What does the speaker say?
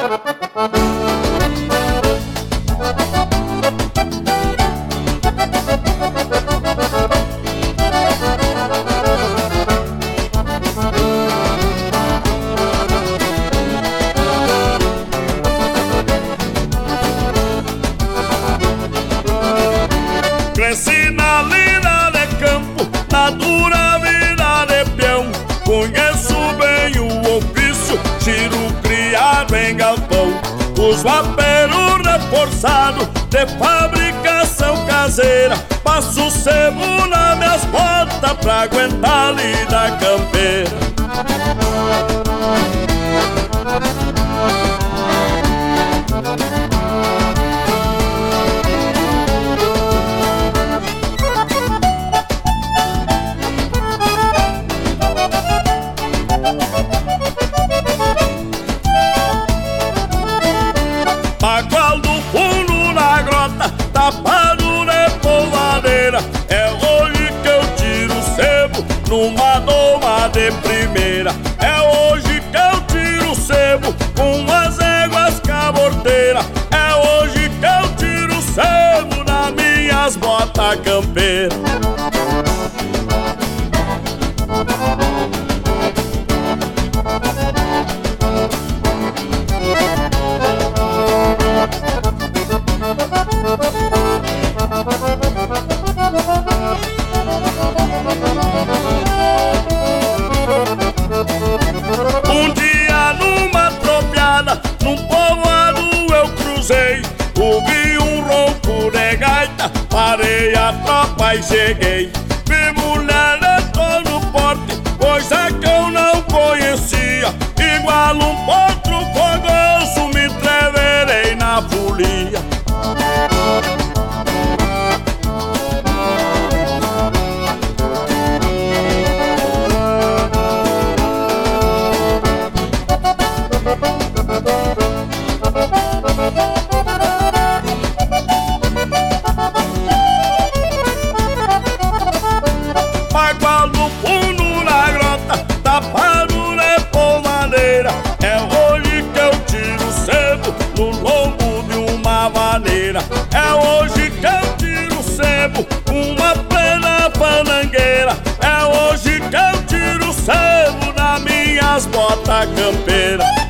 Cresci na lida de campo, na dura vida de peão. Conheço bem o ofício, tiro criado em galpão. Uso aperos reforçados de fabricação caseira. Passo sebo nas minhas botas pra aguentar a lida campeira. Bagual do fundo na grota, tapado de polvadeira. É hoje que eu tiro o sebo numa doma de primeira. É hoje que eu tiro o sebo com as éguas caborteiras. É hoje que eu tiro o sebo nas minhas botas campeiras. Um dia numa tropiada, num povoado eu cruzei. Ouvi um ronco de gaita, parei a tropa e cheguei. Vi mulher de todo porte, coisa que eu não conhecia. Igual um potro fogoso, me entreverei na folia. Bagual do fundo na grota, tapado de polvadeira. É hoje que eu tiro o sebo no lombo de uma maneira. É hoje que eu tiro o sebo com uma plena fanangueira. É hoje que eu tiro o sebo nas minhas botas campeiras.